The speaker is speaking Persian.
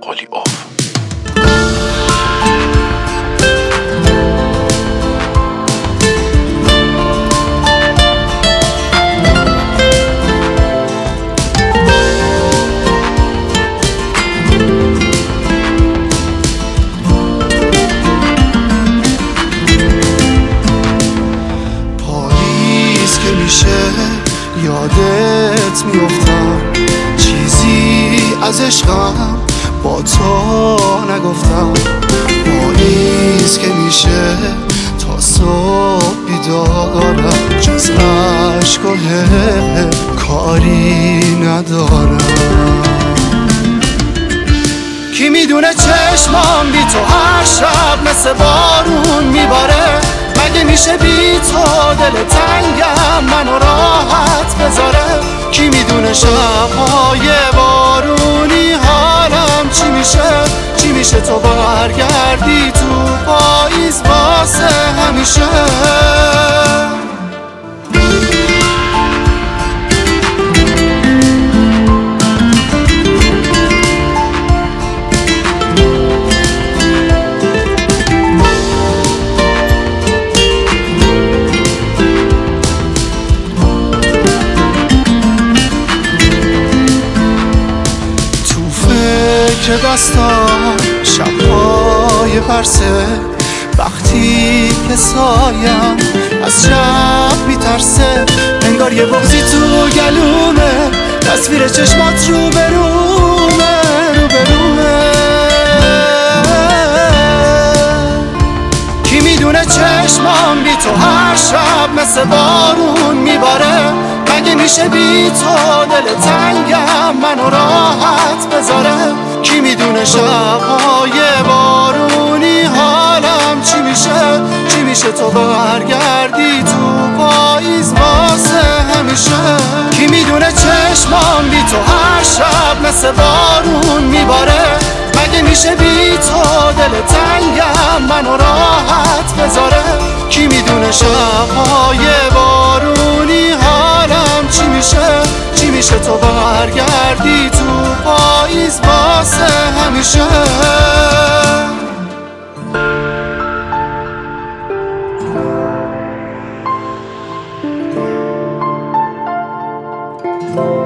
خالی آف. یادت میافتم چیزی از عشقم با تو نگفتم. پاییز که میشه تا صبح بیدارم، جز عشق و کاری ندارم. کی میدونه چشمام بی تو هر شب مثل بارون میباره. مگه میشه بی تو دل تنگم منو راحت بذاره. کی میدونه شبهای بارونی حالم چی میشه. چی میشه تو برگردی تو پاییز واسه همیشه. که دستان شبهای پرسه، وقتی که سایم از شب میترسه. انگار یه بغضی تو گلومه، تصویر چشمات رو برومه رو برومه. کی میدونه چشمام بی تو هر شب مثل بارون میباره. مگه میشه بی تو دل تنگم منو راحت بذاره. کی میدونه شبهای بارونی حالم چی میشه. چی میشه تو برگردی تو پاییز واسه همیشه. کی میدونه چشمام بی تو هر شب مثل بارون میباره. مگه میشه بی تو دل تنگم منو راحت بذاره. کی میدونه شبهای بارونی حالم چی میشه. چی میشه تو برگردی تو پاییز واسه همیشه.